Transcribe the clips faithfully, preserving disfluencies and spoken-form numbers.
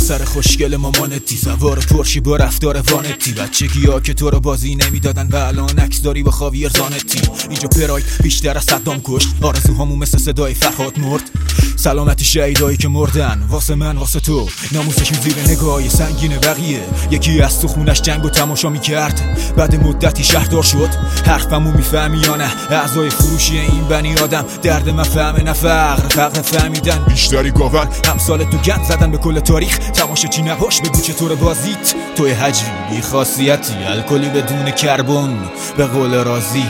پسر خوشگل مامانتی، سوار پرشی با رفتار وانتی، بچگی ها که تو رو بازی نمیدادن و الان عکس داری با خاویر زانتی. اینجا پراید بیشتر از صدام کشت، آرزوهامون مثل صدای فرهاد مرد. سلامتی شهیدایی که مردن واسه من واسه تو، ناموسشون زیر نگاهی سنگین بقیه. یکی از تو خونش جنگ و تماشا میکرد، بعد مدتی شهردار شد. حرفمو میفهمی یا نه؟ اعضای فروشی این بنی آدم، درد من فهمه نه فقر، فقر فهمیدن بیشتری گاون. همسال تو گند زدن به کل تاریخ، تماشا چی نباش بگو چطور بازیت. توی حجوی بی خاصیتی، الکلی بدون کربن، به قول رازی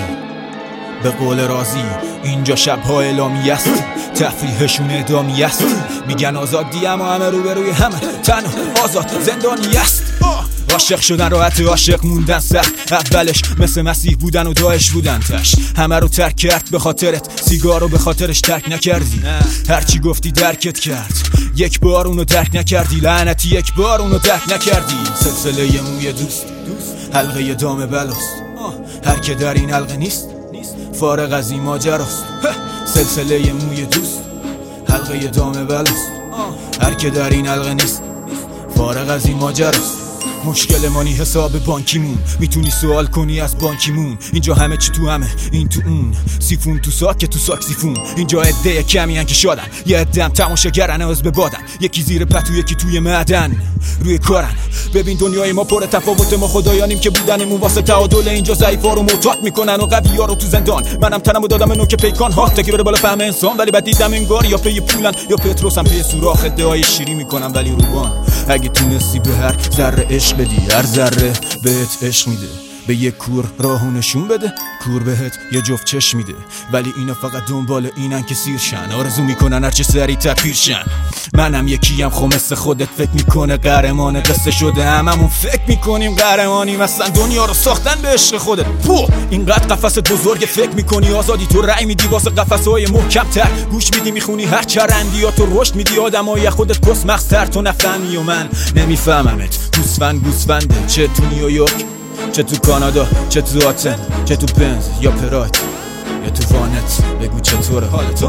به قول رازی. اینجا شبها اعلامی است، تفریحشون ادامی است. میگن آزادی اما همه رو به روی همه، تنها آزاد زندانی است. عاشق شدن راحت، عاشق موندن سخت. اولش مثل مسیح بودن و داعش بودن تش. همه رو ترک کرد به خاطرت، سیگار رو به خاطرش ترک نکردی. هرچی گفتی درکت کرد، یک بار اونو درک نکردی. لعنتی یک بار اونو درک نکردی. سلسله موی دوست، حلقه دام بلاست. هر که در این حلقه نیست فارغ از این ماجراست. سلسله موی دوست، حلقه دام بلاست. هر که در این حلقه نیست فارغ از این ماجراست. مشکل مانی حساب بانکیمون، میتونی سوال کنی از بانکیمون. اینجا همه چی تو همه، این تو اون، سیفون تو ساک که تو ساک سیفون. اینجا عده کمی هن که شادن، یه عده هم تماشاگرن از به بادن. یکی زیر پتو یکی توی معدن، روی کارن. ببین دنیای ما پر تفاوت، ما خدایانیم که بودنمون واسه تعادل. اینجا ضعیفا رو معتاد میکنن و قویا رو تو زندان. منم تنمو دادم نوک پیکان ها تا که بره بالا فهم انسان. ولی بعد دیدم انگار یا پی پولن یا پتروس هم پی سوراخ. ادعای شیری میکنم ولی روبان. اگه تونستی به هر ذره عشق بدی، هر ذره بهت عشق میده. به یک کور راهو نشون بده، کور بهت یه جفت چشم میده. ولی اینا فقط دنبال اینن که سیر شن، آرزو میکنن هرچه سریعتر پیر شن. منم یکیم خو مثل خودت فکر میکنه قهرمان قصه شده. هممون فکر میکنیم قهرمانیم، اصلا دنیا رو ساختن به عشق خودت. پو اینقدر قفست بزرگ فکر میکنی آزادی، تو رأی میدی واسه قفسهای محکم تر. گوش میدی میخونی هر چرندی، تو رشد میدی آدمای خودت کس مغزتر. تو نفهمی و من نمیفهممت. گوسفند گوسفنده، چه تو نیویورک، چه تو کانادا، چه تو آتن، چه تو بنز یا پراید یا تو وانت. بگو چطوره حالت،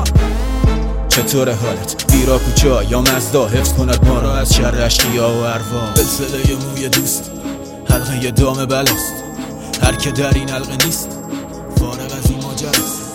چطوره حالت؟ بیرا کوچا یا مزدا، حفظ کند ما را از شر اشقیا و اروا. سلسله موی دوست، حلقه دام بلاست. هر که در این حلقه نیست فارغ از این ماجراست.